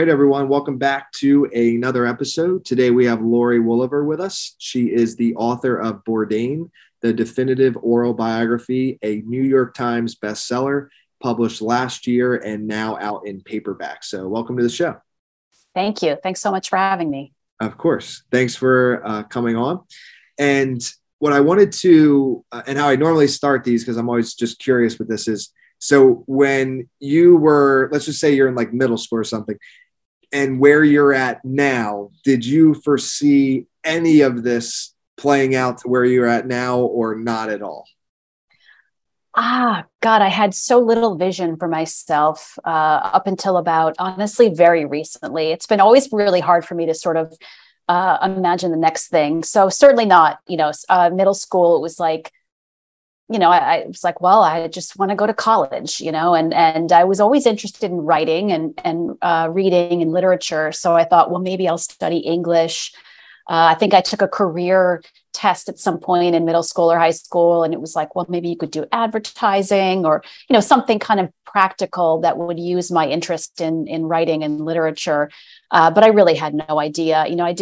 right, everyone. Welcome back to another episode. Today we have Lori Woolever with us. She is the author of Bourdain, the definitive oral biography, a New York Times bestseller, published last year and now out in paperback. So welcome to the show. Thank you. Thanks so much for having me. Of course. Thanks for coming on. And what I wanted to, and how I normally start these, because I'm always just curious with this, is so when you were, let's just say you're in like middle school or something, and where you're at now, did you foresee any of this playing out to where you're at now or not at all? God, I had so little vision for myself up until about, honestly, very recently. It's been always really hard for me to sort of imagine the next thing. So certainly not, middle school, it was like, I was like, well, I just want to go to college, and I was always interested in writing and reading and literature. So I thought, well, maybe I'll study English. I think I took a career test at some point in middle school or high school. And it was like, well, maybe you could do advertising or, something kind of practical that would use my interest in writing and literature. But I really had no idea.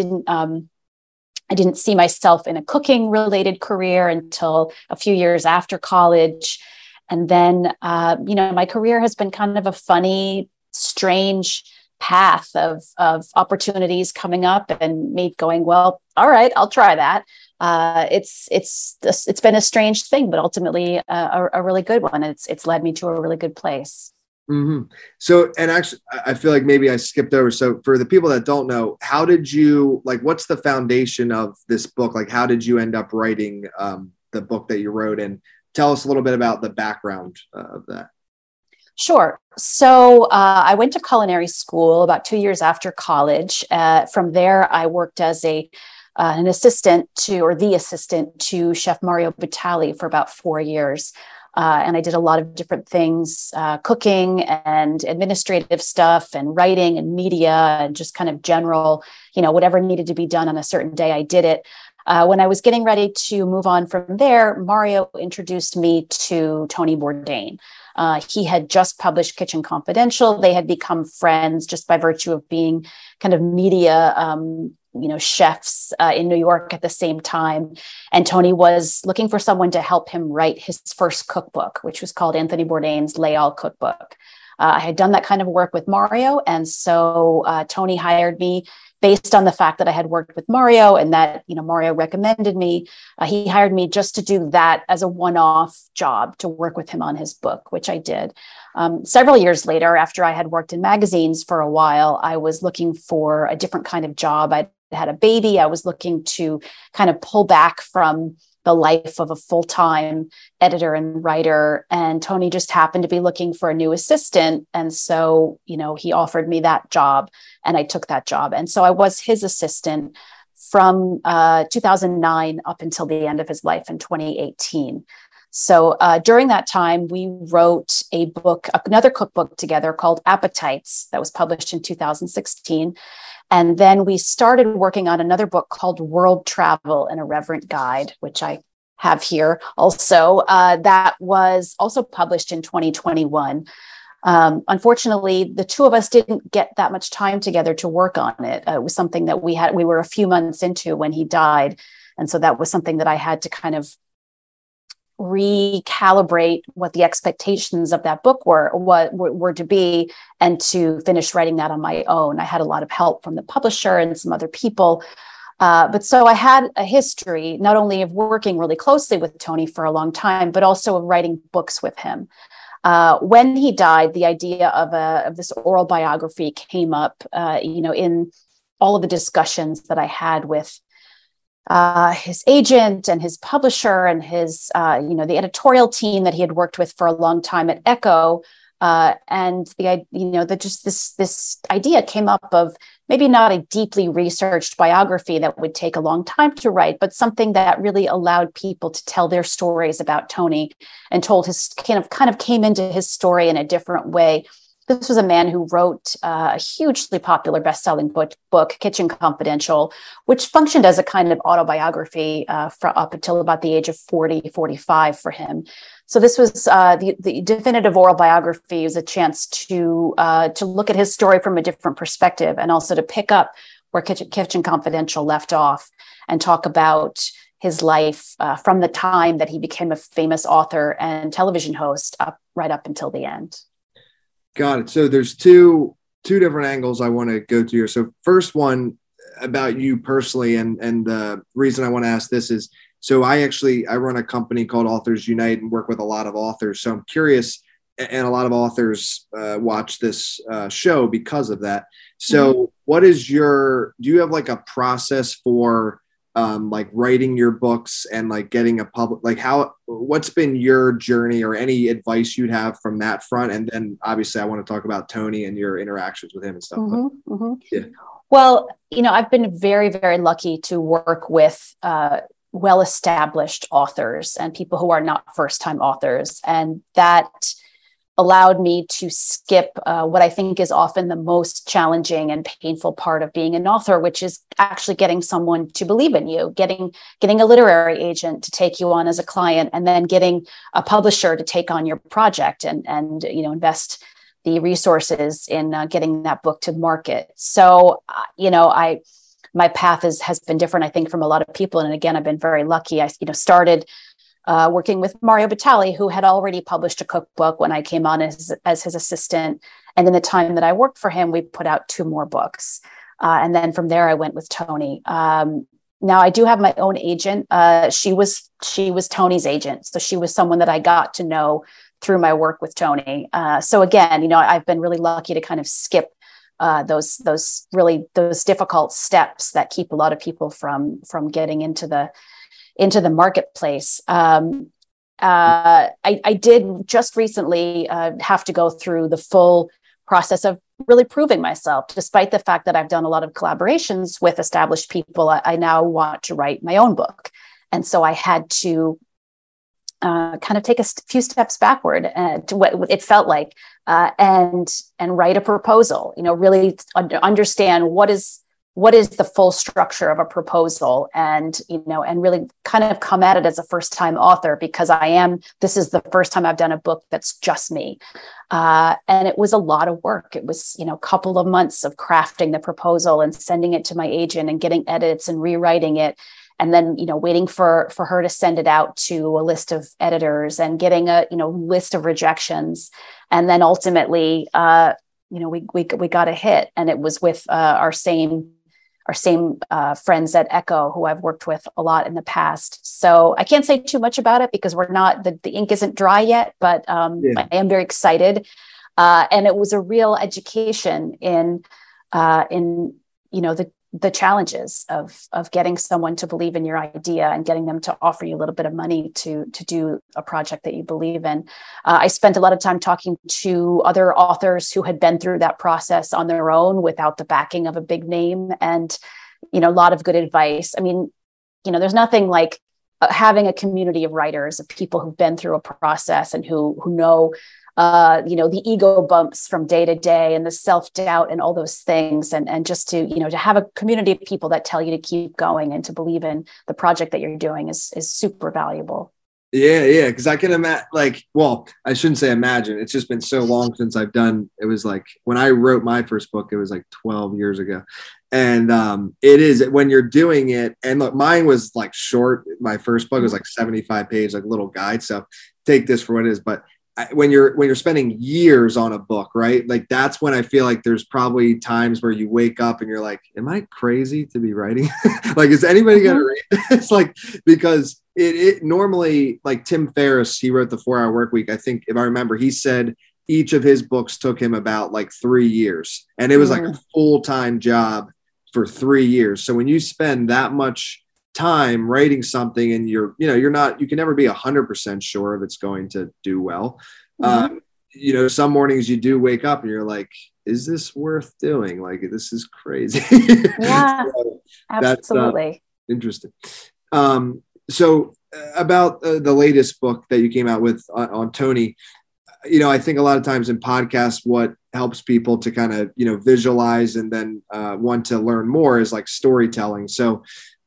I didn't see myself in a cooking related career until a few years after college. And then, my career has been kind of a funny, strange path of opportunities coming up and me going, well, all right, I'll try that. It's been a strange thing, but ultimately a really good one. It's led me to a really good place. Mm-hmm. So, and actually, I feel like maybe I skipped over. So for the people that don't know, how did you, what's the foundation of this book? Like, how did you end up writing the book that you wrote? And tell us a little bit about the background of that. Sure. So I went to culinary school about 2 years after college. From there, I worked as an assistant the assistant to Chef Mario Batali for about 4 years. And I did a lot of different things, cooking and administrative stuff and writing and media and just kind of general, whatever needed to be done on a certain day, I did it. When I was getting ready to move on from there, Mario introduced me to Tony Bourdain. He had just published Kitchen Confidential. They had become friends just by virtue of being kind of media chefs in New York at the same time. And Tony was looking for someone to help him write his first cookbook, which was called Anthony Bourdain's Lay All Cookbook. I had done that kind of work with Mario. And so Tony hired me based on the fact that I had worked with Mario and that, Mario recommended me. He hired me just to do that as a one-off job to work with him on his book, which I did. Several years later, after I had worked in magazines for a while, I was looking for a different kind of job. I had a baby. I was looking to kind of pull back from the life of a full-time editor and writer. And Tony just happened to be looking for a new assistant. And so, he offered me that job and I took that job. And so I was his assistant from 2009 up until the end of his life in 2018. So during that time, we wrote another cookbook together called Appetites that was published in 2016. And then we started working on another book called World Travel: An Irreverent Guide, which I have here also. That was also published in 2021. Unfortunately, the two of us didn't get that much time together to work on it. It was something that we were a few months into when he died. And so that was something that I had to kind of recalibrate what the expectations of that book were to be, and to finish writing that on my own. I had a lot of help from the publisher and some other people. But so I had a history, not only of working really closely with Tony for a long time, but also of writing books with him. When he died, the idea of this oral biography came up, in all of the discussions that I had with his agent and his publisher and his, the editorial team that he had worked with for a long time at Echo. And this idea came up of maybe not a deeply researched biography that would take a long time to write, but something that really allowed people to tell their stories about Tony and told his kind of came into his story in a different way. This was a man who wrote a hugely popular best-selling book, Kitchen Confidential, which functioned as a kind of autobiography for up until about the age of 40, 45 for him. So this was the definitive oral biography was a chance to look at his story from a different perspective, and also to pick up where Kitchen Confidential left off and talk about his life from the time that he became a famous author and television host right up until the end. Got it. So there's two different angles I want to go to here. So first one about you personally, and the reason I want to ask this is, so I run a company called Authors Unite and work with a lot of authors. So I'm curious, and a lot of authors watch this show because of that. So what is do you have like a process for like writing your books and like getting a public, like what's been your journey or any advice you'd have from that front? And then obviously I want to talk about Tony and your interactions with him and stuff. Yeah. Well, I've been very, very lucky to work with well-established authors and people who are not first-time authors. And that allowed me to skip what I think is often the most challenging and painful part of being an author, which is actually getting someone to believe in you, getting a literary agent to take you on as a client, and then getting a publisher to take on your project and invest the resources in getting that book to market. So, my path has been different, I think, from a lot of people. And again, I've been very lucky. I started working with Mario Batali, who had already published a cookbook when I came on as his assistant. And in the time that I worked for him, we put out 2 more books. And then from there, I went with Tony. Now I do have my own agent. She was Tony's agent. So she was someone that I got to know through my work with Tony. So again, I've been really lucky to kind of skip those difficult steps that keep a lot of people from getting into the marketplace. I did just recently have to go through the full process of really proving myself, despite the fact that I've done a lot of collaborations with established people. I now want to write my own book. And so I had to kind of take a few steps backward to what it felt like, and write a proposal, really understand what is the full structure of a proposal, and really kind of come at it as a first-time author, because this is the first time I've done a book that's just me. And it was a lot of work. It was, a couple of months of crafting the proposal and sending it to my agent and getting edits and rewriting it. And then, waiting for her to send it out to a list of editors and getting a, list of rejections. And then ultimately, we got a hit, and it was with our same friends at Echo, who I've worked with a lot in the past. So I can't say too much about it because the ink isn't dry yet, but I am very excited. And it was a real education in the challenges of getting someone to believe in your idea and getting them to offer you a little bit of money to do a project that you believe in. I spent a lot of time talking to other authors who had been through that process on their own without the backing of a big name, and, a lot of good advice. I mean, there's nothing like having a community of writers, of people who've been through a process and who know the ego bumps from day to day and the self-doubt and all those things. And just to have a community of people that tell you to keep going and to believe in the project that you're doing is super valuable. Yeah. Because I can imagine, I shouldn't say imagine. It's just been so long since I've done, it was like when I wrote my first book, it was like 12 years ago. And it is when you're doing it. And look, mine was like short. My first book was like 75 pages, like little guide. So take this for what it is. But when you're spending years on a book, right? Like that's when I feel like there's probably times where you wake up and you're like, am I crazy to be writing? Like, is anybody going to read this? Like, because it normally, like Tim Ferriss, he wrote the 4-Hour Workweek. I think if I remember, he said each of his books took him about like 3 years, and it was like a full-time job for 3 years. So when you spend that much time writing something and you can never be 100% sure if it's going to do well. Some mornings you do wake up and you're like, is this worth doing? Like, this is crazy. Yeah, so absolutely. That's interesting. So about the latest book that you came out with on Tony, I think a lot of times in podcasts, what helps people to kind of, visualize and then want to learn more is like storytelling. So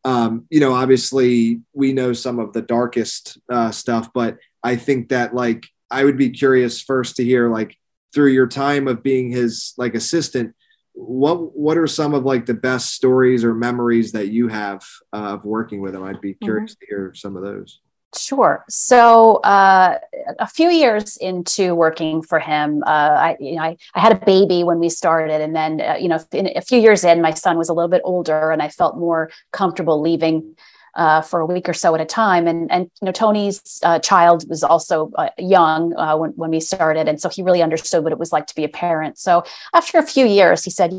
Obviously we know some of the darkest stuff, but I think that like I would be curious first to hear like through your time of being his like assistant, what are some of like the best stories or memories that you have of working with him? I'd be curious to hear some of those. Sure. So a few years into working for him, I had a baby when we started, and then in a few years in, my son was a little bit older, and I felt more comfortable leaving for a week or so at a time. And Tony's child was also young when we started, and so he really understood what it was like to be a parent. So after a few years, he said,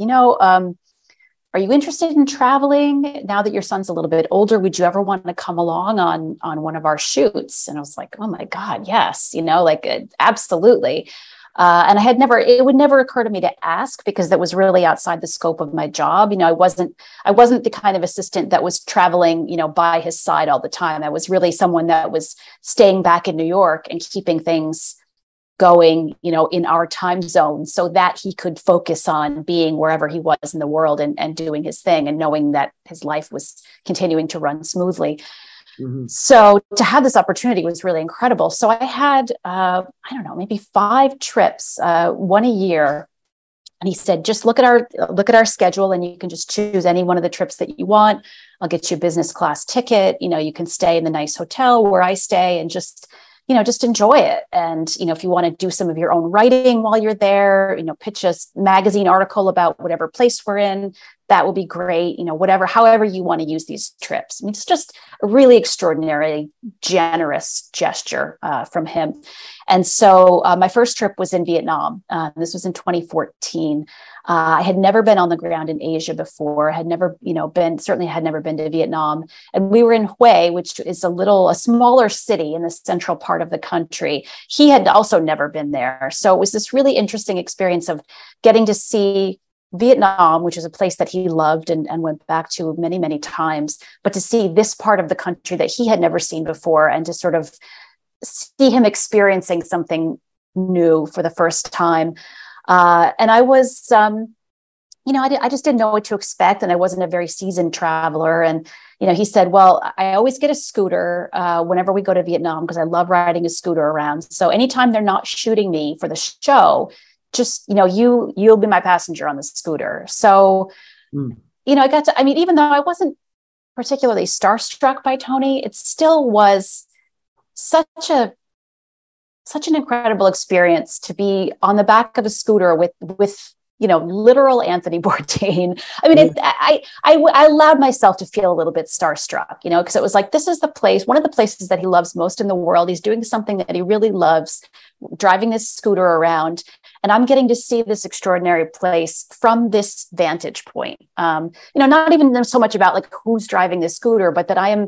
are you interested in traveling now that your son's a little bit older? Would you ever want to come along on one of our shoots? And I was like, oh my God, yes, absolutely. And it would never occur to me to ask because that was really outside the scope of my job. I wasn't the kind of assistant that was traveling, by his side all the time. I was really someone that was staying back in New York and keeping things going, in our time zone so that he could focus on being wherever he was in the world and doing his thing and knowing that his life was continuing to run smoothly. Mm-hmm. So to have this opportunity was really incredible. So I had, maybe 5 trips, one a year. And he said, just look at our schedule and you can just choose any one of the trips that you want. I'll get you a business class ticket. You can stay in the nice hotel where I stay and just enjoy it. And, if you want to do some of your own writing while you're there, pitch a magazine article about whatever place we're in, that will be great. However you want to use these trips. I mean, it's just a really extraordinarily generous gesture from him. And so my first trip was in Vietnam. This was in 2014. I had never been on the ground in Asia before. I had never, had never been to Vietnam. And we were in Hue, which is a smaller city in the central part of the country. He had also never been there. So it was this really interesting experience of getting to see Vietnam, which is a place that he loved and went back to many, many times, but to see this part of the country that he had never seen before and to sort of see him experiencing something new for the first time. And I was, I just didn't know what to expect. And I wasn't a very seasoned traveler. And, he said, well, I always get a scooter whenever we go to Vietnam because I love riding a scooter around. So anytime they're not shooting me for the show, just, you'll be my passenger on the scooter. So, even though I wasn't particularly starstruck by Tony, it still was such an incredible experience to be on the back of a scooter with literal Anthony Bourdain. I mean, I allowed myself to feel a little bit starstruck, because it was like, this is one of the places that he loves most in the world. He's doing something that he really loves, driving this scooter around. And I'm getting to see this extraordinary place from this vantage point. Not even so much about like who's driving this scooter, but that I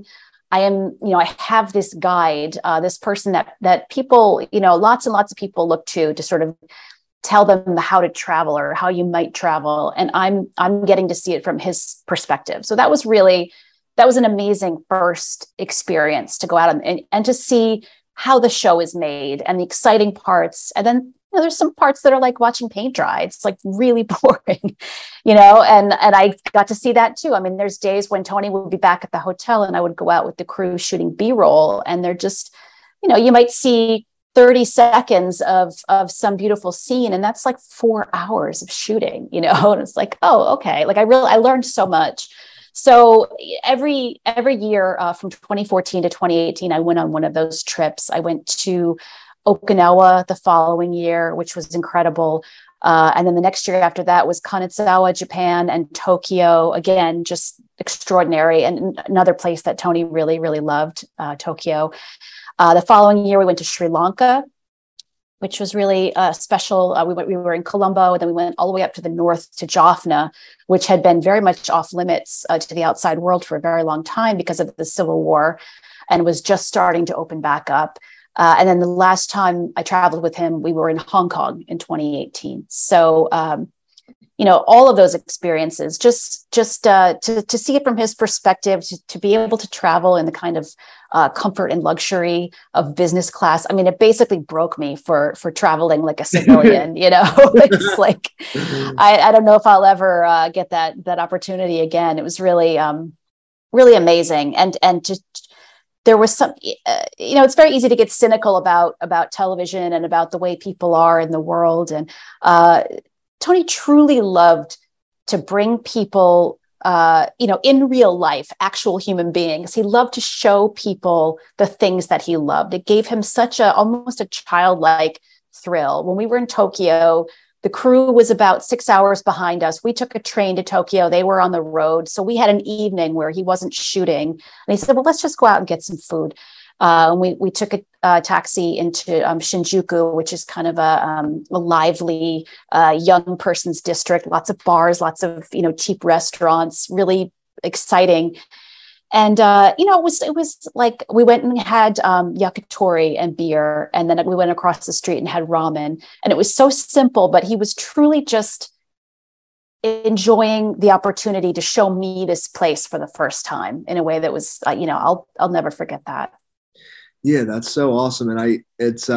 have this guide, this person that people, lots and lots of people look to sort of tell them how to travel or how you might travel. And I'm getting to see it from his perspective. So that was an amazing first experience to go out and to see how the show is made and the exciting parts. And then there's some parts that are like watching paint dry. It's like really boring, and I got to see that too. I mean, there's days when Tony would be back at the hotel and I would go out with the crew shooting B-roll, and they're just, you might see 30 seconds of some beautiful scene, and that's like 4 hours of shooting, and it's like, oh, okay. Like I learned so much. So every year from 2014 to 2018, I went on one of those trips. I went to Okinawa the following year, which was incredible. And then the next year after that was Kanazawa, Japan, and Tokyo. Again, just extraordinary. And another place that Tony really, really loved, Tokyo. The following year, we went to Sri Lanka, which was really special. We were in Colombo, and then we went all the way up to the north to Jaffna, which had been very much off limits to the outside world for a very long time because of the Civil War, and was just starting to open back up. And then the last time I traveled with him, we were in Hong Kong in 2018. So, all of those experiences, just to see it from his perspective, to be able to travel in the kind of comfort and luxury of business class. I mean, it basically broke me for traveling like a civilian, it's like, I don't know if I'll ever get that opportunity again. It was really really amazing. And just, there was some, it's very easy to get cynical about television and about the way people are in the world. And Tony truly loved to bring people, in real life, actual human beings. He loved to show people the things that he loved. It gave him almost a childlike thrill. When we were in Tokyo, the crew was about 6 hours behind us. We took a train to Tokyo. They were on the road. So we had an evening where he wasn't shooting. And he said, well, let's just go out and get some food. And we took a taxi into Shinjuku, which is kind of a lively young person's district. Lots of bars, lots of cheap restaurants, really exciting. And it was like we went and had yakitori and beer, and then we went across the street and had ramen. And it was so simple, but he was truly just enjoying the opportunity to show me this place for the first time in a way that was, I'll never forget that. Yeah, that's so awesome. And it's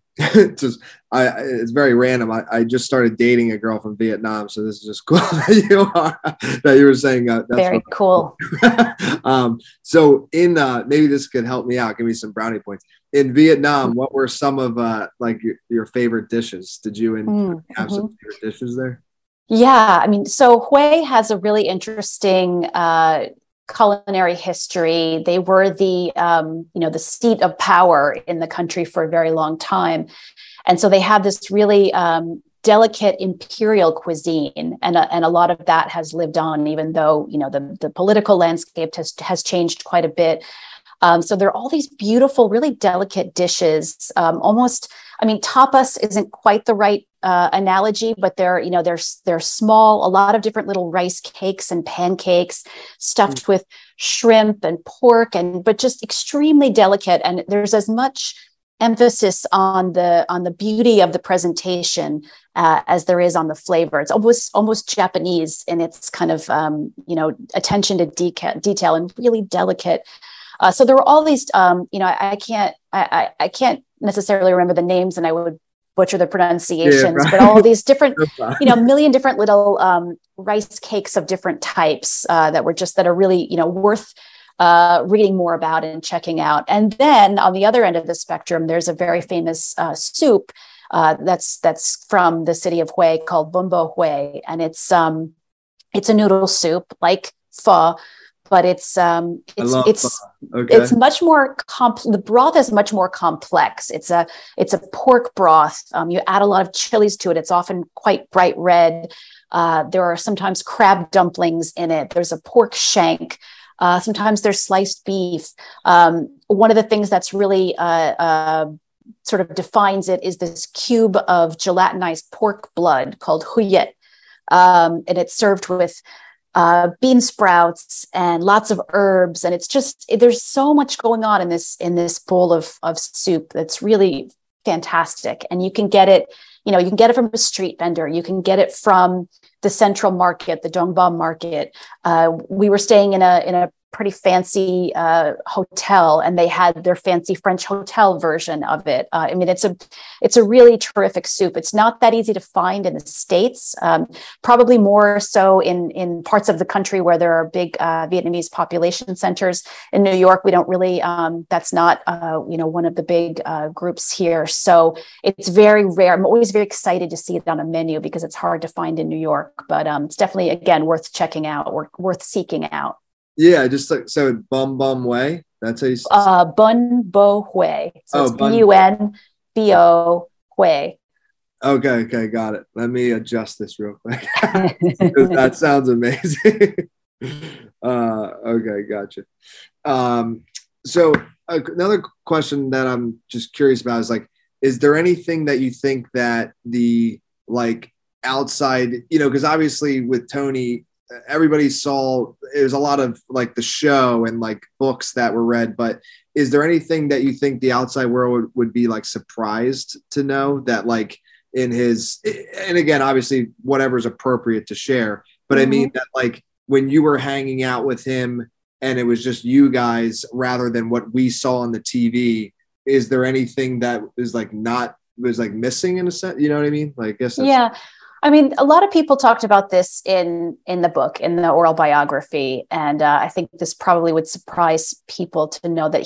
it's very random. I just started dating a girl from Vietnam, so this is just cool that you were saying that's very cool. So in maybe this could help me out. Give me some brownie points. In Vietnam, what were some of like your favorite dishes? Did you have some favorite dishes there? Yeah, I mean, so Hue has a really interesting culinary history. They were the seat of power in the country for a very long time. And so they have this really delicate imperial cuisine. And a lot of that has lived on, even though, the political landscape has changed quite a bit. So there are all these beautiful, really delicate dishes. Tapas isn't quite the right analogy, but they're small, a lot of different little rice cakes and pancakes stuffed with shrimp and pork, but just extremely delicate. And there's as much emphasis on the beauty of the presentation as there is on the flavor. It's almost Japanese in its kind of attention to detail and really delicate. So there were all these, I can't necessarily remember the names, and I would butcher the pronunciations, yeah, right. But all these different, million different little rice cakes of different types that are really, worth reading more about and checking out. And then on the other end of the spectrum, there's a very famous soup that's from the city of Hue called Bún Bò Hue, and it's a noodle soup like pho. But it's much more the broth is much more complex. It's a pork broth. You add a lot of chilies to it. It's often quite bright red. There are sometimes crab dumplings in it. There's a pork shank. Sometimes there's sliced beef. One of the things that's really sort of defines it is this cube of gelatinized pork blood called huyet, and it's served with bean sprouts and lots of herbs. And it's just, there's so much going on in this bowl of soup that's really fantastic. And you can get it, you can get it from a street vendor. You can get it from the central market, the Dongbao market. We were staying in a pretty fancy hotel, and they had their fancy French hotel version of it. It's a really terrific soup. It's not that easy to find in the States, probably more so in parts of the country where there are big Vietnamese population centers. In New York, we don't really, that's not, one of the big groups here. So it's very rare. I'm always very excited to see it on a menu because it's hard to find in New York, but it's definitely, again, worth checking out, worth seeking out. Yeah, just like, so Bum Bum Way. That's how you say Bún Bò Hue. So it's BUNBO Hue. Okay, got it. Let me adjust this real quick. That sounds amazing. Okay, gotcha. So another question that I'm just curious about is like, is there anything that you think that the like outside, because obviously with Tony, everybody saw it was a lot of like the show and like books that were read, but is there anything that you think the outside world would be like surprised to know that like in his, and again, obviously whatever's appropriate to share, but I mean that like when you were hanging out with him and it was just you guys rather than what we saw on the TV, is there anything that is like was like missing in a sense? You know what I mean? Like, I guess yeah. I mean, a lot of people talked about this in the book, in the oral biography, and I think this probably would surprise people to know that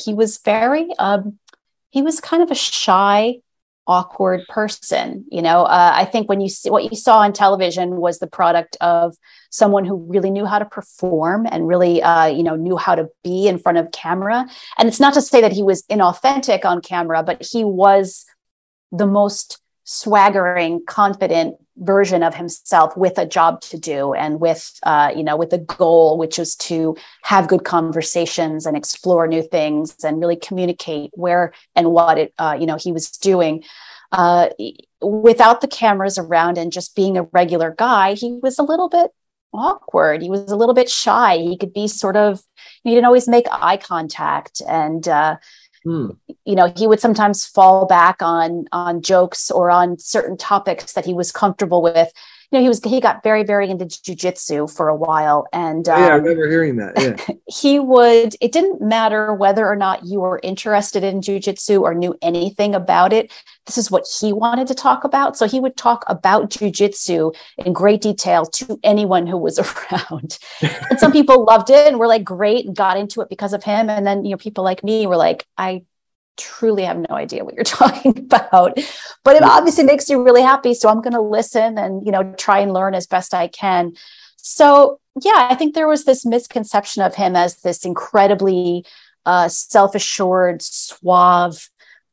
he was kind of a shy, awkward person. I think when you see what you saw on television was the product of someone who really knew how to perform and really, knew how to be in front of camera. And it's not to say that he was inauthentic on camera, but he was the most swaggering, confident version of himself with a job to do and with a goal, which was to have good conversations and explore new things and really communicate where and what he was doing. Without the cameras around and just being a regular guy, he was a little bit awkward. He was a little bit shy. He could be he didn't always make eye contact, and he would sometimes fall back on jokes or on certain topics that he was comfortable with. He got very, very into jujitsu for a while. And I remember hearing that. Yeah. It didn't matter whether or not you were interested in jujitsu or knew anything about it. This is what he wanted to talk about. So he would talk about jujitsu in great detail to anyone who was around. And some people loved it and were like, great, and got into it because of him. And then, people like me were like, I truly have no idea what you're talking about, but it obviously makes you really happy. So I'm going to listen and, try and learn as best I can. So yeah, I think there was this misconception of him as this incredibly self-assured, suave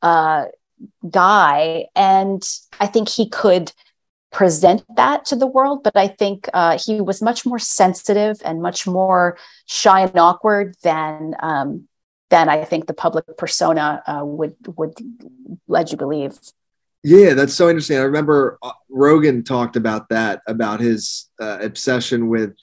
guy. And I think he could present that to the world, but I think he was much more sensitive and much more shy and awkward than I think the public persona would let you believe. Yeah, that's so interesting. I remember Rogan talked about that, about his obsession with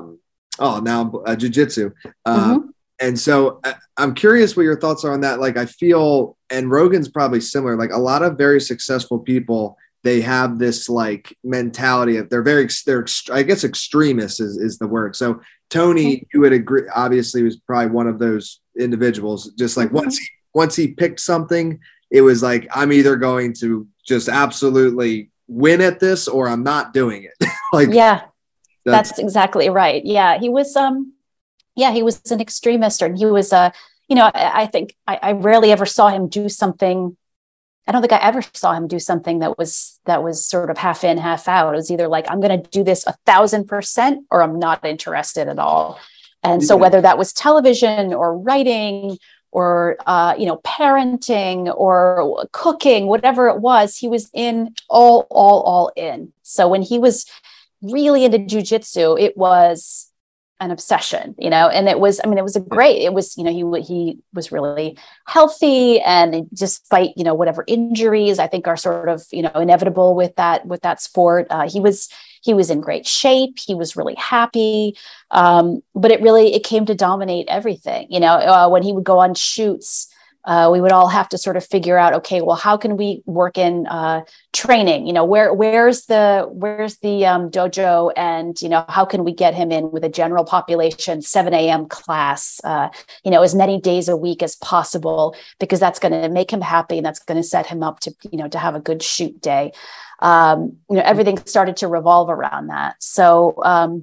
jujitsu. And so I'm curious what your thoughts are on that. Like, I feel, and Rogan's probably similar, like a lot of very successful people, they have this like mentality of they're I guess extremists is the word. So Tony, you would agree, obviously was probably one of those individuals. Just like once he picked something, it was like, I'm either going to just absolutely win at this or I'm not doing it. Like, yeah, that's exactly right. Yeah. He was, he was an extremist, and he was, I think I rarely ever saw him do something. I don't think I ever saw him do something that was sort of half in, half out. It was either like, I'm going to do this 1,000% or I'm not interested at all. And so whether that was television or writing or, parenting or cooking, whatever it was, he was in all in. So when he was really into jujitsu, it was an obsession, and it was he was really healthy, and despite, whatever injuries I think are sort of, inevitable with that sport, he was in great shape. He was really happy. But it came to dominate everything, when he would go on shoots, we would all have to sort of figure out, okay, well, how can we work in training? Where's the dojo, and how can we get him in with a general population 7 a.m. class? As many days a week as possible, because that's going to make him happy and that's going to set him up to to have a good shoot day. Everything started to revolve around that. So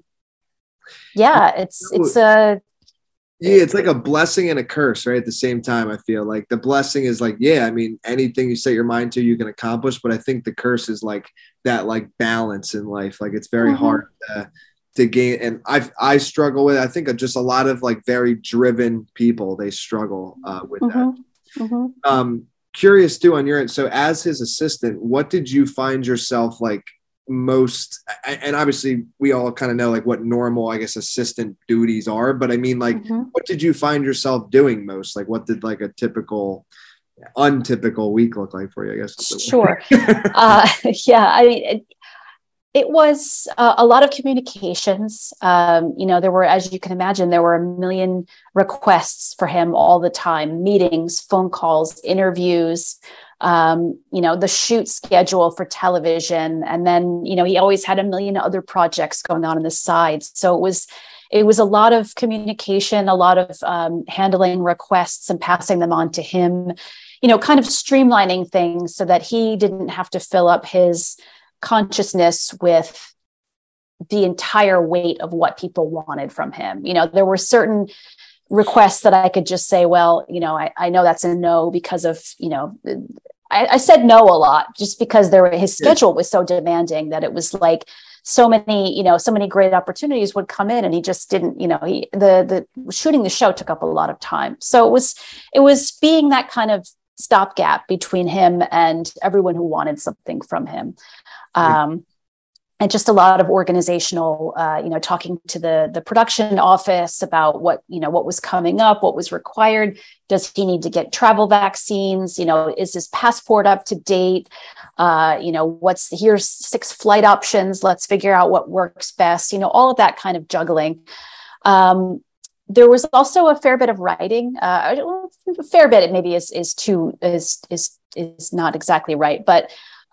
it's like a blessing and a curse, right? At the same time, I feel like the blessing is like, anything you set your mind to, you can accomplish. But I think the curse is like that, like balance in life. Like it's very hard to gain. And I struggle with, I think just a lot of like very driven people, they struggle with that. Curious too on your end. So as his assistant, what did you find yourself like most, and obviously we all kind of know like what normal, I guess, assistant duties are, but I mean, like, what did you find yourself doing most? Like, what did like a untypical week look like for you, I guess? Sure. I mean, it was a lot of communications. There were, as you can imagine, there were a million requests for him all the time: meetings, phone calls, interviews, the shoot schedule for television. And then, he always had a million other projects going on the side. So it was a lot of communication, a lot of handling requests and passing them on to him, kind of streamlining things so that he didn't have to fill up his consciousness with the entire weight of what people wanted from him. There were certain requests that I could just say, well, I know that's a no because of, I said no a lot just because his schedule was so demanding that it was like so many great opportunities would come in and he just didn't, the shooting the show took up a lot of time. So it was being that kind of stopgap between him and everyone who wanted something from him. And just a lot of organizational, talking to the production office about what was coming up, what was required. Does he need to get travel vaccines? Is his passport up to date? Here's 6 flight options. Let's figure out what works best. All of that kind of juggling. There was also a fair bit of writing. A fair bit, maybe is not exactly right, but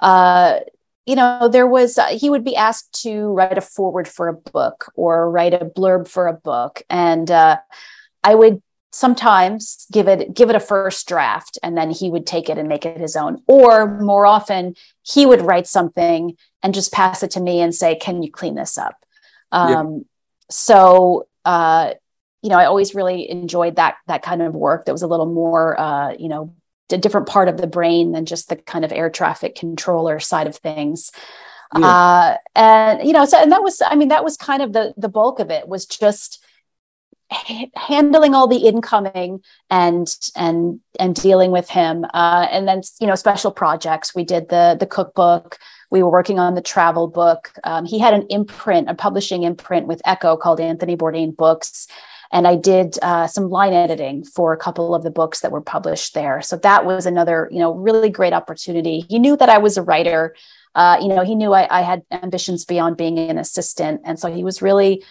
he would be asked to write a foreword for a book or write a blurb for a book. And I would sometimes give it a first draft, and then he would take it and make it his own. Or more often, he would write something and just pass it to me and say, can you clean this up? So, I always really enjoyed that kind of work that was a little more, a different part of the brain than just the kind of air traffic controller side of things. And that was kind of the bulk of it, was just handling all the incoming and dealing with him. And then, special projects. We did the cookbook. We were working on the travel book. He had a publishing imprint with Echo called Anthony Bourdain Books. And I did some line editing for a couple of the books that were published there. So that was another, really great opportunity. He knew that I was a writer. He knew I had ambitions beyond being an assistant. And so he was really,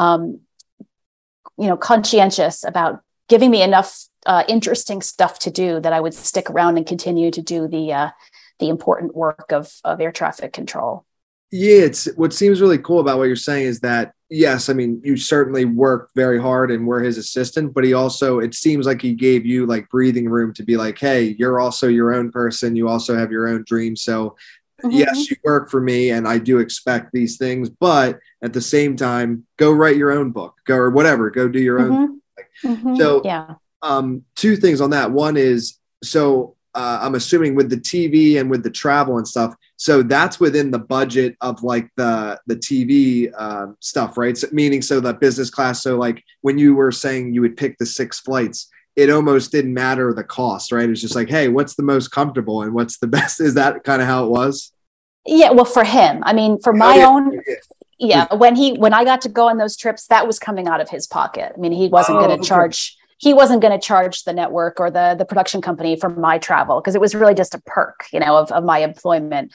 conscientious about giving me enough interesting stuff to do that I would stick around and continue to do the important work of air traffic control. Yeah, it's what seems really cool about what you're saying is that, yes, I mean, you certainly worked very hard and were his assistant, but it seems like he gave you like breathing room to be like, hey, you're also your own person. You also have your own dreams. So yes, you work for me and I do expect these things, but at the same time, go write your own book, go do your own. So yeah. 2 things on that. One is, I'm assuming with the TV and with the travel and stuff, so that's within the budget of like the TV stuff, right? So, meaning the business class. So like when you were saying you would pick the 6 flights, it almost didn't matter the cost, right? It's just like, hey, what's the most comfortable and what's the best? Is that kind of how it was? Yeah. Well, for him, I mean, for my own. Yeah. When I got to go on those trips, that was coming out of his pocket. I mean, he wasn't going to charge. He wasn't going to charge the network or the production company for my travel because it was really just a perk, of my employment.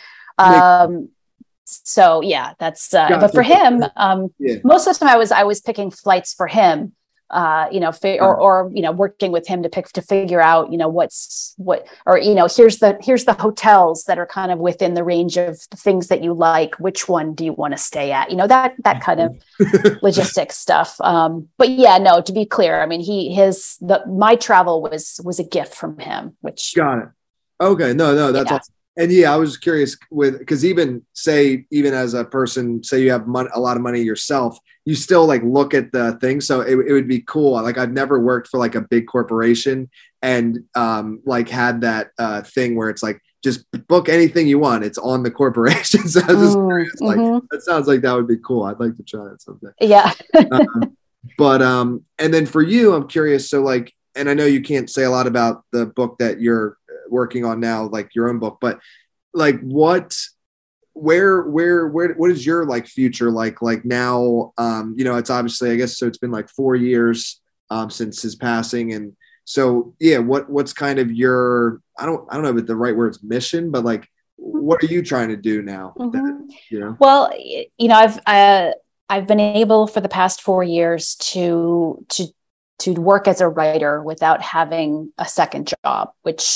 So yeah, that's, but for him, most of the time I was picking flights for him, working with him to figure out, here's the hotels that are kind of within the range of things that you like. Which one do you want to stay at? That kind of logistics stuff. But yeah, no, to be clear, I mean, my travel was a gift from him, which. Got it. Okay. No, that's awesome. And yeah, I was curious because even as a person, say you have a lot of money yourself, you still like look at the thing. So it would be cool. Like I've never worked for like a big corporation and like had that thing where it's like, just book anything you want. It's on the corporation. So I was just curious, like, that sounds like that would be cool. I'd like to try it someday. Yeah. And then for you, I'm curious. So like, and I know you can't say a lot about the book that you're working on now, like your own book, but like what is your like future like now? It's obviously, I guess, so it's been like 4 years since his passing. And so, yeah, what's kind of your, I don't know if the right word's mission, but like, what are you trying to do now? Well, I've been able for the past 4 years to work as a writer without having a second job, which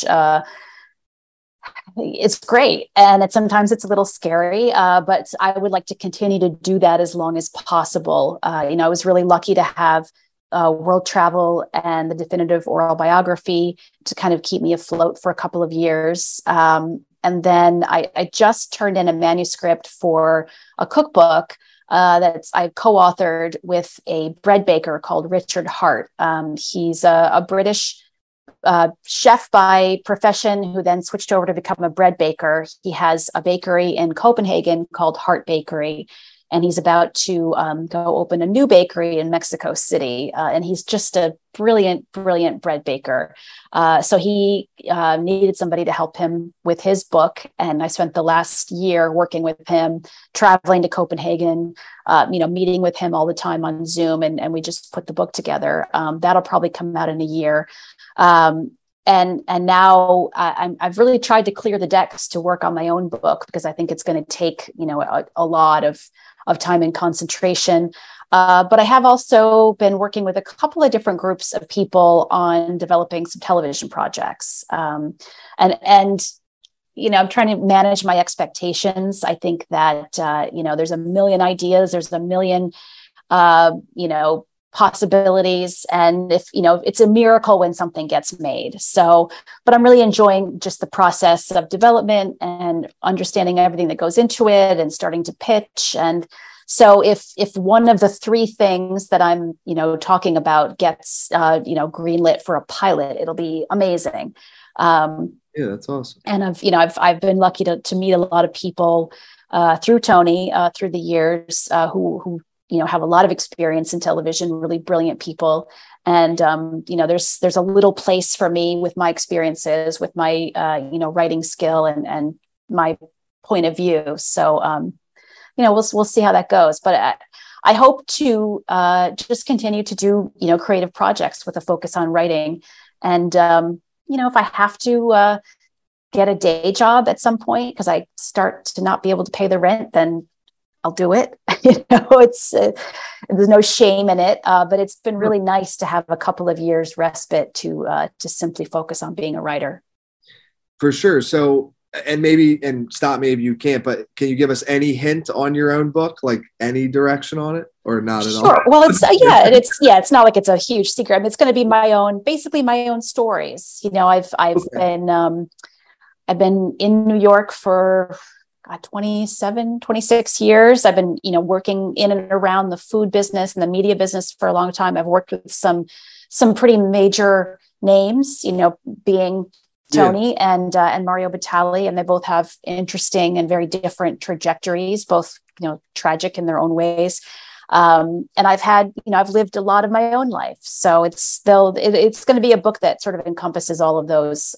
it's great. And sometimes it's a little scary, but I would like to continue to do that as long as possible. I was really lucky to have world travel and the definitive oral biography to kind of keep me afloat for a couple of years. And And then I just turned in a manuscript for a cookbook that's I co-authored with a bread baker called Richard Hart. He's a British chef by profession who then switched over to become a bread baker. He has a bakery in Copenhagen called Hart Bakery, and he's about to go open a new bakery in Mexico City. And he's just a brilliant, brilliant bread baker. So he needed somebody to help him with his book. And I spent the last year working with him, traveling to Copenhagen, meeting with him all the time on Zoom. And we just put the book together. That'll probably come out in a year. And now I've really tried to clear the decks to work on my own book, because I think it's going to take, a lot of time and concentration. But I have also been working with a couple of different groups of people on developing some television projects. And I'm trying to manage my expectations. I think that, there's a million ideas, there's a million, possibilities. And if, it's a miracle when something gets made. So, but I'm really enjoying just the process of development and understanding everything that goes into it and starting to pitch. And so if one of the three things that I'm, talking about gets, greenlit for a pilot, it'll be amazing. Yeah, that's awesome. And I've been lucky to meet a lot of people through Tony through the years who have a lot of experience in television, really brilliant people. And, there's a little place for me with my experiences, with my, writing skill and my point of view. So, we'll see how that goes. But I hope to just continue to do, creative projects with a focus on writing. And, if I have to get a day job at some point, because I start to not be able to pay the rent, then I'll do it. It's there's no shame in it, but it's been really nice to have a couple of years respite to simply focus on being a writer. For sure. So, and stop me if you can't, but can you give us any hint on your own book, like any direction on it, or not at all? Sure. Well, it's not like it's a huge secret. I mean, it's going to be basically my own stories. I've been in New York for 26 years. I've been, working in and around the food business and the media business for a long time. I've worked with some pretty major names, being Tony and Mario Batali, and they both have interesting and very different trajectories, both, tragic in their own ways. And I've lived a lot of my own life. So it's going to be a book that sort of encompasses all of those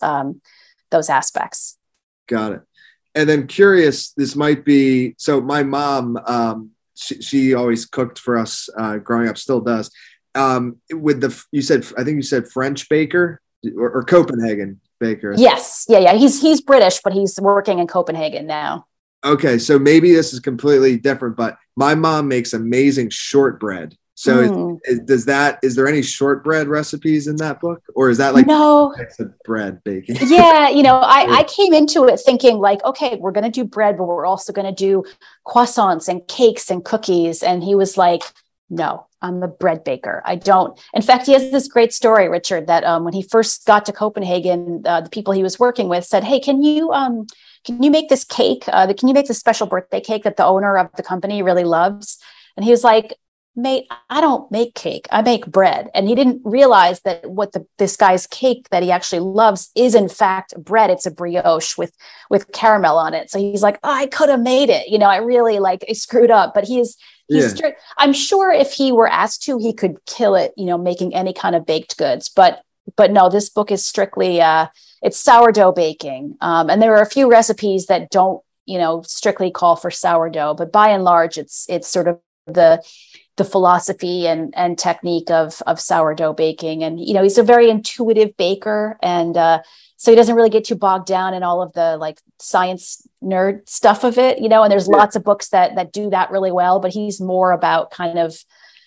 aspects. Got it. And then curious, this might be, so my mom, she always cooked for us growing up, still does. I think you said French baker or Copenhagen baker. Yes. Yeah. He's British, but he's working in Copenhagen now. Okay. So maybe this is completely different, but my mom makes amazing shortbread. So is there any shortbread recipes in that book, or is that like no bread baking? Yeah. I came into it thinking like, okay, we're going to do bread, but we're also going to do croissants and cakes and cookies. And he was like, no, I'm a bread baker. I don't. In fact, he has this great story, Richard, that when he first got to Copenhagen, the people he was working with said, hey, can you make this cake? Can you make this special birthday cake that the owner of the company really loves? And he was like, mate, I don't make cake. I make bread. And he didn't realize that this guy's cake that he actually loves is in fact bread. It's a brioche with caramel on it. So he's like, oh, I could have made it. I screwed up, but he's strict. I'm sure if he were asked to, he could kill it, making any kind of baked goods. But no, this book is strictly, it's sourdough baking. And there are a few recipes that don't, strictly call for sourdough, but by and large, it's sort of the philosophy and technique of sourdough baking. And, he's a very intuitive baker. And so he doesn't really get too bogged down in all of the like science nerd stuff of it, and there's lots of books that do that really well, but he's more about kind of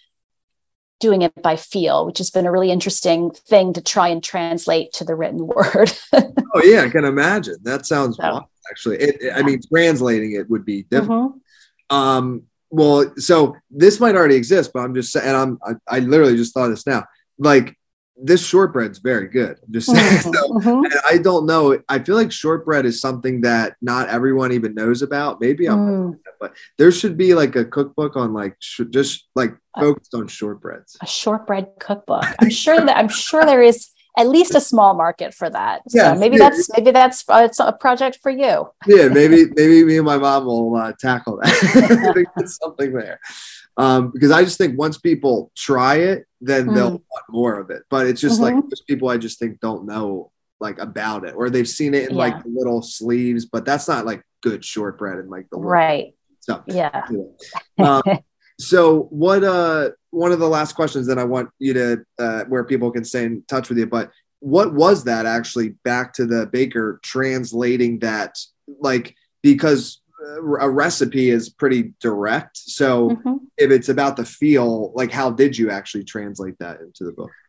doing it by feel, which has been a really interesting thing to try and translate to the written word. Oh yeah, I can imagine. That sounds fun, actually. I mean, translating it would be difficult. Mm-hmm. Well, so this might already exist, but I'm just saying, I literally just thought of this now. Like this shortbread's very good. I'm just saying. So, and I don't know. I feel like shortbread is something that not everyone even knows about. Maybe I'm wrong, but there should be like a cookbook on like just like focused on shortbreads. A shortbread cookbook. I'm sure there is at least a small market for that. So maybe that's it's a project for you. Yeah, maybe me and my mom will tackle that. There's something there. Because I just think once people try it, then they'll want more of it. But it's just like most people I just think don't know like about it, or they've seen it in like the little sleeves, but that's not like good shortbread and like the right stuff. Yeah. So what one of the last questions that I want you to where people can stay in touch with you, but what was that actually back to the baker translating that, like, because a recipe is pretty direct. So if it's about the feel, like how did you actually translate that into the book?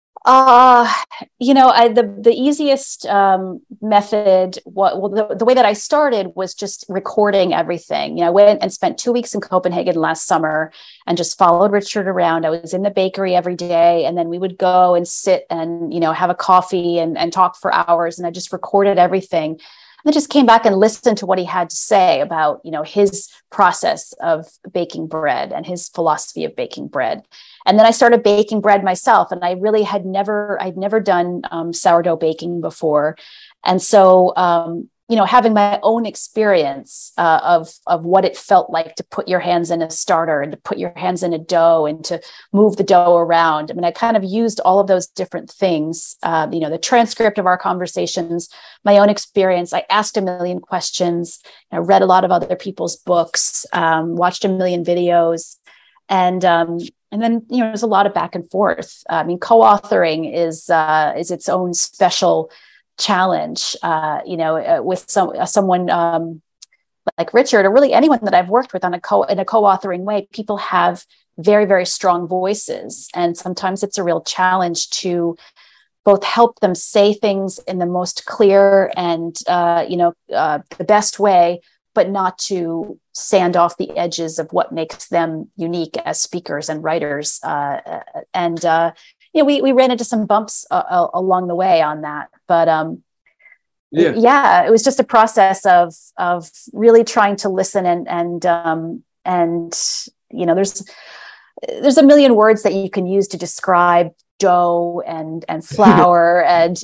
The easiest method, the way that I started was just recording everything. I went and spent 2 weeks in Copenhagen last summer and just followed Richard around. I was in the bakery every day, and then we would go and sit and, have a coffee and talk for hours. And I just recorded everything. And then just came back and listened to what he had to say about, his process of baking bread and his philosophy of baking bread. And then I started baking bread myself, and I really I'd never done sourdough baking before. And so, having my own experience of what it felt like to put your hands in a starter and to put your hands in a dough and to move the dough around. I mean, I kind of used all of those different things, the transcript of our conversations, my own experience. I asked a million questions. I read a lot of other people's books, watched a million videos. And then, there's a lot of back and forth. I mean, co-authoring is its own special challenge, with someone like Richard, or really anyone that I've worked with in a co-authoring way. People have very, very strong voices, and sometimes it's a real challenge to both help them say things in the most clear and the best way, but not to sand off the edges of what makes them unique as speakers and writers. We ran into some bumps along the way on that, but it was just a process of really trying to listen and there's a million words that you can use to describe dough and flour and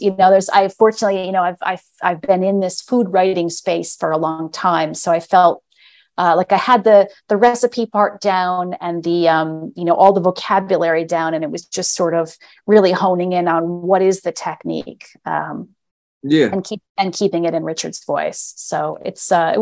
I've been in this food writing space for a long time, so I felt like I had the recipe part down and the all the vocabulary down, and it was just sort of really honing in on what is the technique, and keeping it in Richard's voice. So it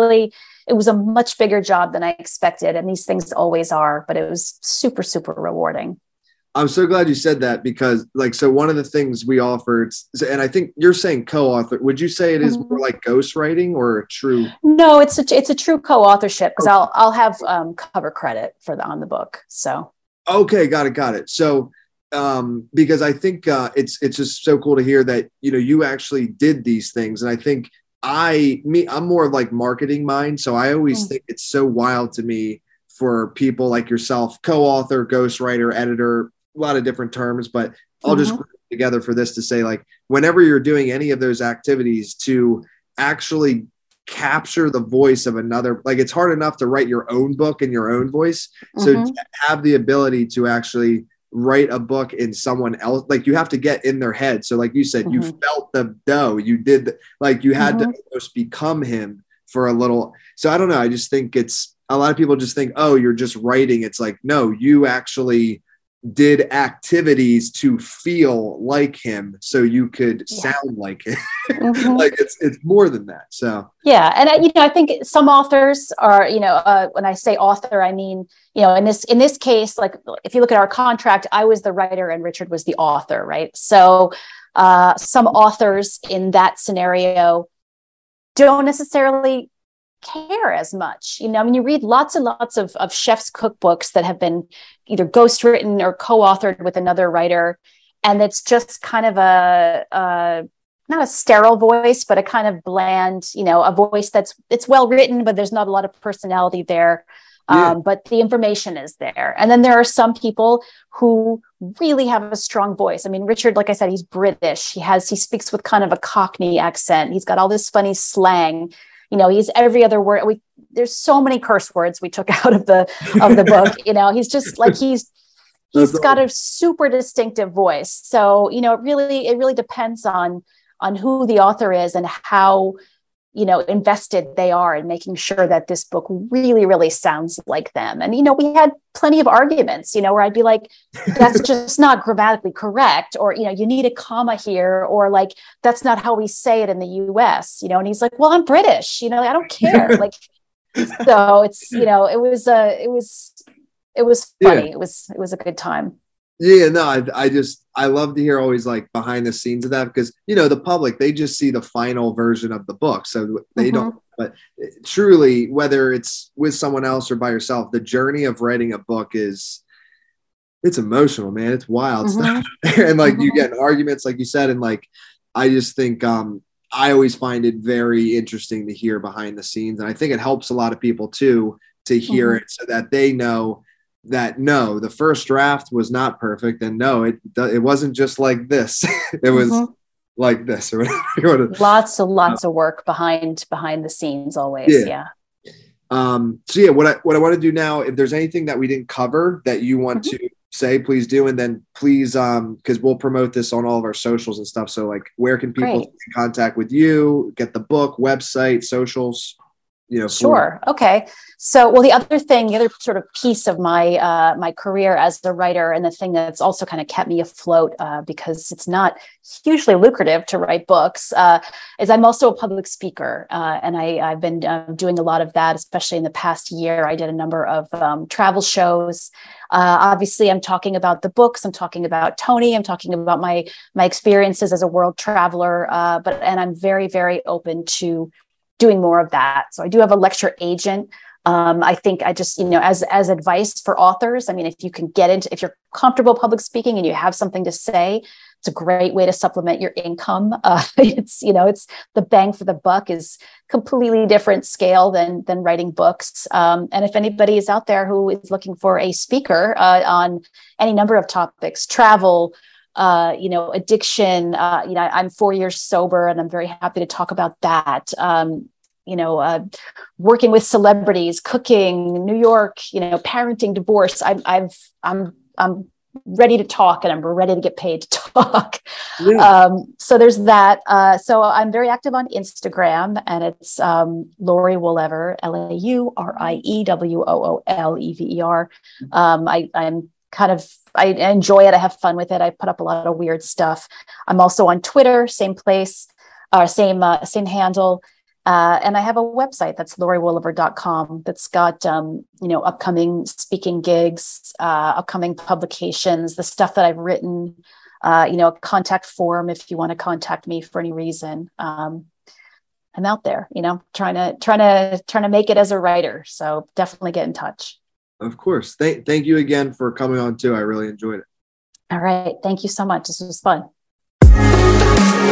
was a much bigger job than I expected, and these things always are, but it was super, super rewarding. I'm so glad you said that, because so one of the things we offered, and I think you're saying co-author, would you say it is more like ghostwriting or a true? No, it's a true co-authorship, because I'll have cover credit on the book. So. Okay. Got it. So, because I think it's just so cool to hear that, you actually did these things. And I think I'm more like marketing mind. So I always think it's so wild to me for people like yourself, co-author, ghostwriter, editor, a lot of different terms, but I'll just group together for this to say, like, whenever you're doing any of those activities, to actually capture the voice of another, like, it's hard enough to write your own book in your own voice. So to have the ability to actually write a book in someone else, like, you have to get in their head. So like you said, you felt the dough, you did, like, you had to almost become him for a little. So I don't know. I just think it's, a lot of people just think, oh, you're just writing. It's like, no, you actually did activities to feel like him so you could sound like him. Like it's more than that. So and I think some authors are, when I say author, I mean, in this case, like, if you look at our contract, I was the writer and Richard was the author, right? So some authors in that scenario don't necessarily care as much. You read lots and lots of chefs' cookbooks that have been either ghostwritten or co-authored with another writer, and it's just kind of a not a sterile voice, but a kind of bland, a voice it's well written, but there's not a lot of personality there. But the information is there. And then there are some people who really have a strong voice. I mean, Richard, like I said, he's British. He speaks with kind of a Cockney accent. He's got all this funny slang. He's every other word. There's so many curse words we took out of the book. He's just like, he's got a super distinctive voice. So, it really depends on who the author is and how, invested they are in making sure that this book really, really sounds like them. And, we had plenty of arguments, where I'd be like, that's just not grammatically correct. Or, you need a comma here, or like, that's not how we say it in the US, and he's like, well, I'm British, I don't care. Like, so it's, it was funny. Yeah. It was a good time. Yeah, no, I love to hear always like behind the scenes of that, because, the public, they just see the final version of the book. So they don't, but truly, whether it's with someone else or by yourself, the journey of writing a book it's emotional, man. It's wild stuff. And like you get in arguments, like you said. And like, I just think, I always find it very interesting to hear behind the scenes. And I think it helps a lot of people too, to hear it, so that they know that no, the first draft was not perfect, and no, it wasn't just like this. It was like this, or whatever. Lots of work behind the scenes always. Yeah. So yeah, what I want to do now, if there's anything that we didn't cover that you want to say, please do, and then please, because we'll promote this on all of our socials and stuff. So like, where can people get in contact with you, get the book, website, socials? Sure. Okay. So, well, the other sort of piece of my my career as a writer, and the thing that's also kind of kept me afloat, because it's not hugely lucrative to write books, is I'm also a public speaker, and I've been doing a lot of that, especially in the past year. I did a number of travel shows. Obviously, I'm talking about the books. I'm talking about Tony. I'm talking about my experiences as a world traveler. And I'm very, very open to doing more of that. So I do have a lecture agent. I think I just, as advice for authors, I mean, if you're comfortable public speaking and you have something to say, it's a great way to supplement your income. It's the bang for the buck is completely different scale than writing books. And if anybody is out there who is looking for a speaker on any number of topics, travel, addiction, I'm 4 years sober, and I'm very happy to talk about that. Working with celebrities, cooking, New York, parenting, divorce. I'm ready to talk, and I'm ready to get paid to talk. Yeah. So there's that. So I'm very active on Instagram, and it's Laurie Woolever, LaurieWoolever. I enjoy it. I have fun with it. I put up a lot of weird stuff. I'm also on Twitter, same place, same handle. And I have a website that's lauriewoolever.com that's got, upcoming speaking gigs, upcoming publications, the stuff that I've written, a contact form if you want to contact me for any reason. I'm out there, trying to make it as a writer. So definitely get in touch. Of course. Thank you again for coming on too. I really enjoyed it. All right. Thank you so much. This was fun.